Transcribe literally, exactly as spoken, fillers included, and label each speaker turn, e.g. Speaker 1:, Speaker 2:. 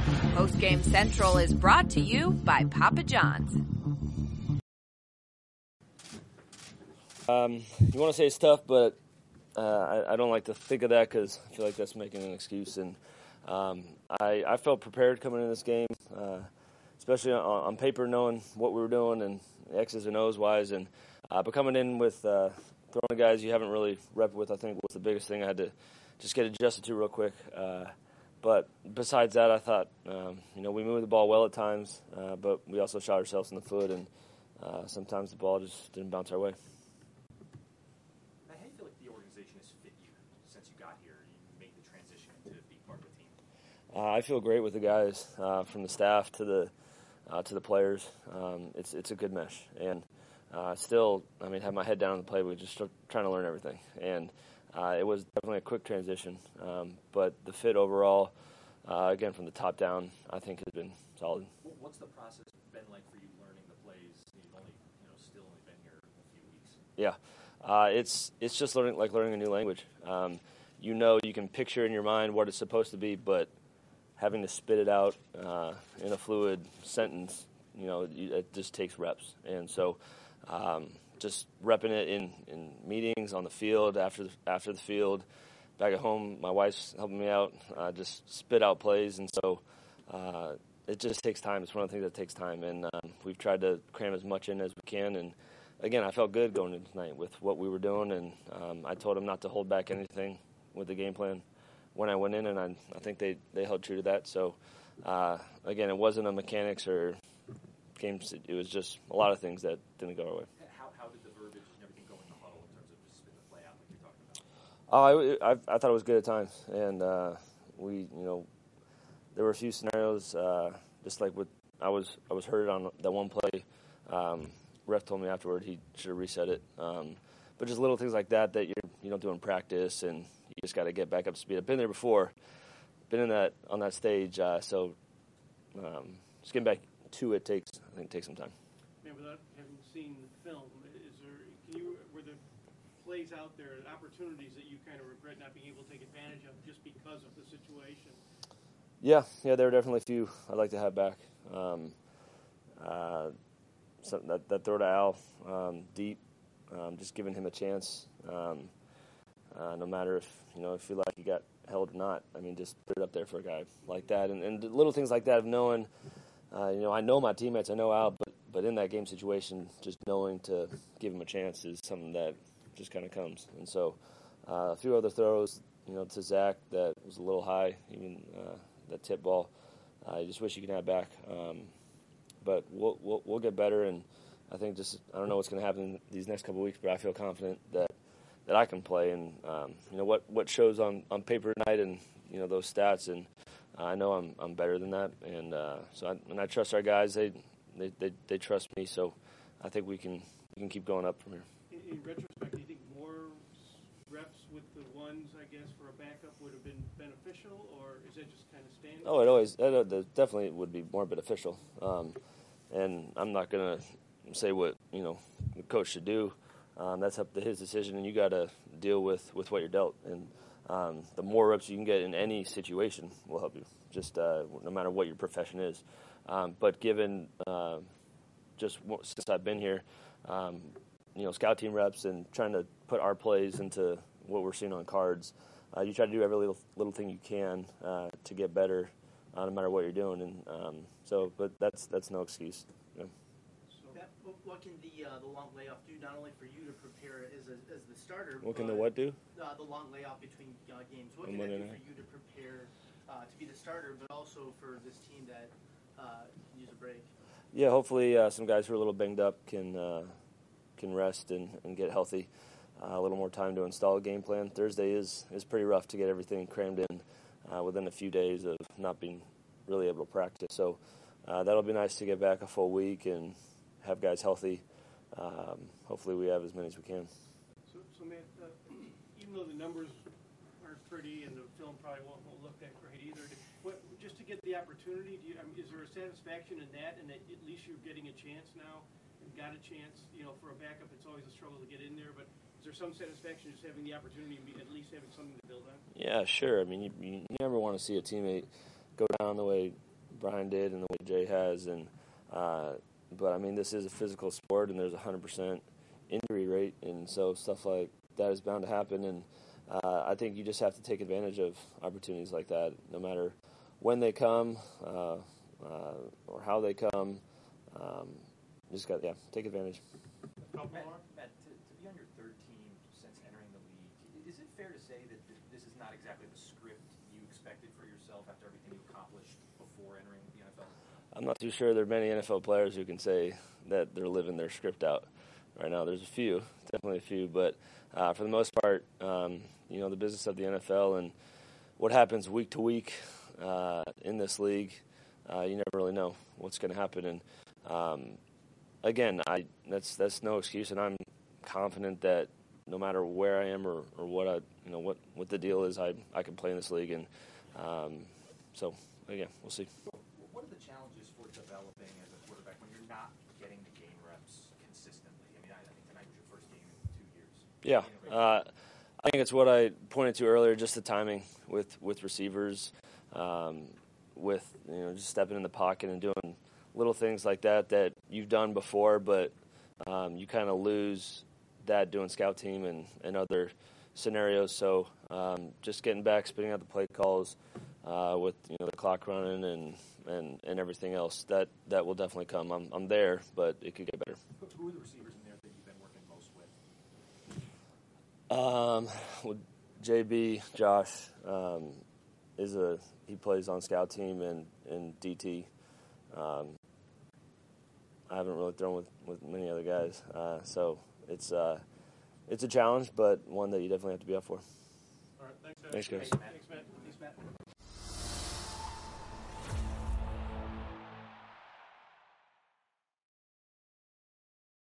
Speaker 1: Postgame Central is brought to you by Papa John's.
Speaker 2: Um, you want to say it's tough, but uh, I, I don't like to think of that because I feel like that's making an excuse. And um, I, I felt prepared coming into this game, uh, especially on, on paper, knowing what we were doing and X's and O's wise. And uh, but coming in with uh, throwing the guys you haven't really repped with, I think was the biggest thing I had to just get adjusted to real quick. Uh, but besides that, I thought um, you know we moved the ball well at times, uh, but we also shot ourselves in the foot, and uh, sometimes the ball just didn't bounce our way. Uh, I feel great with the guys, uh, from the staff to the uh, to the players. Um, it's it's a good mesh, and uh, still, I mean, have my head down on the playbook, just trying to learn everything. And uh, it was definitely a quick transition, um, but the fit overall, uh, again from the top down, I think has been solid.
Speaker 3: What's the process been like for you learning the plays? You've only, you know, still only been here a few weeks.
Speaker 2: Yeah, uh, it's it's just learning like learning a new language. Um, you know, you can picture in your mind what it's supposed to be, but having to spit it out uh, in a fluid sentence, you know, it just takes reps. And so um, just repping it in, in meetings, on the field, after the, after the field, back at home, my wife's helping me out, uh, just spit out plays. And so uh, it just takes time. It's one of the things that takes time. And um, we've tried to cram as much in as we can. And, again, I felt good going into tonight with what we were doing. And um, I told them not to hold back anything with the game plan when I went in, and I, I think they, they held true to that. So, uh, again, it wasn't a mechanics or games. It was just a lot of things that didn't go our way.
Speaker 3: How, how did the verbiage and everything go in the huddle in terms of just spitting the play out like you're talking about?
Speaker 2: Oh, I, I, I thought it was good at times. And uh, we, you know, there were a few scenarios, uh, just like with I was I was hurt on that one play. Um, ref told me afterward he should have reset it. Um, but just little things like that that you're, you don't do in practice, and you just got to get back up to speed. I've been there before, been in that on that stage, uh, so um, just getting back to it takes I think takes some time.
Speaker 4: Man, without having seen the film, is there can you were there plays out there, opportunities that you kind of regret not being able to take advantage of just because of the situation?
Speaker 2: Yeah, yeah, there were definitely a few I'd like to have back. Um, uh, so that that throw to Al um, deep, um, just giving him a chance. Um, Uh, no matter if you know if you feel like you got held or not. I mean, just put it up there for a guy like that, and, and little things like that of knowing. Uh, you know, I know my teammates, I know Al, but but in that game situation, just knowing to give him a chance is something that just kind of comes. And so, uh, a few other throws, you know, to Zach that was a little high, even uh, that tip ball. I just wish you could have back, um, but we'll, we'll we'll get better. And I think just I don't know what's going to happen these next couple of weeks, but I feel confident that. that I can play, and um, you know what, what shows on, on paper tonight, and you know those stats, and uh, I know I'm I'm better than that, and uh, so I, and I trust our guys. They, they they they trust me, so I think we can we can keep going up from here.
Speaker 4: In, in retrospect, do you think more reps with the ones, I guess, for a backup would have been beneficial, or is that just kind of standard?
Speaker 2: Oh, it always that, uh, that definitely would be more beneficial, um, and I'm not gonna say what you know the coach should do. Um, that's up to his decision, and you got to deal with, with what you're dealt. And um, the more reps you can get in any situation will help you, just uh, no matter what your profession is. Um, but given uh, just since I've been here, um, you know, scout team reps and trying to put our plays into what we're seeing on cards, uh, you try to do every little little thing you can uh, to get better, uh, no matter what you're doing. And um, so, but that's that's no excuse. You know.
Speaker 5: What can the uh, the long layoff do, not only for you to prepare as a, as the starter?
Speaker 2: What can the what do?
Speaker 5: Uh, the long layoff between uh, games. What can it do for you to prepare uh, to be the starter, but also for this team that uh, can use a break?
Speaker 2: Yeah, hopefully uh, some guys who are a little banged up can uh, can rest and, and get healthy. Uh, a little more time to install a game plan. Thursday is, is pretty rough to get everything crammed in uh, within a few days of not being really able to practice. So uh, that'll be nice to get back a full week and have guys healthy. Um, hopefully we have as many as we can.
Speaker 4: So, so Matt, uh, even though the numbers aren't pretty and the film probably won't, won't look that great either, what, just to get the opportunity, do you, I mean, is there a satisfaction in that, and that at least you're getting a chance now and got a chance? You know, for a backup, it's always a struggle to get in there, but is there some satisfaction just having the opportunity and be, at least having something to build on?
Speaker 2: Yeah, sure. I mean, you, you never want to see a teammate go down the way Brian did and the way Jay has. And uh, but I mean, this is a physical sport, and there's a hundred percent injury rate, and so stuff like that is bound to happen. And uh, I think you just have to take advantage of opportunities like that, no matter when they come uh, uh, or how they come. Um, just got yeah, take advantage.
Speaker 3: Matt, Matt to, to be on your third team since entering the league, is it fair to say that th- this is not exactly the script you expected for yourself after everything you accomplished before entering the N F L?
Speaker 2: I'm not too sure there are many N F L players who can say that they're living their script out right now. There's a few, definitely a few, but uh, for the most part, um, you know, the business of the N F L and what happens week to week uh, in this league, uh, you never really know what's going to happen. And um, again, I that's that's no excuse, and I'm confident that no matter where I am or, or what I you know what, what the deal is, I I can play in this league, and um, so again, we'll see.
Speaker 3: What are the challenges for developing as a quarterback when you're not getting the game reps consistently? I mean, I, I think tonight was your first game in two years.
Speaker 2: Yeah, uh, I think it's what I pointed to earlier, just the timing with with receivers, um, with you know just stepping in the pocket and doing little things like that that you've done before, but um, you kind of lose that doing scout team and, and other scenarios. So um, just getting back, spitting out the play calls uh, with you know the clock running and, and, and everything else, that, that will definitely come. I'm I'm there, but it could get better.
Speaker 3: Who are the receivers in there that you've been working most with?
Speaker 2: Um, well, J B, Josh, um, is a he plays on scout team and, and D T. Um, I haven't really thrown with, with many other guys, uh, so it's uh, it's a challenge, but one that you definitely have to be up for.
Speaker 4: All right, thanks, Ed.
Speaker 2: Thanks, guys.
Speaker 3: Thanks, Matt.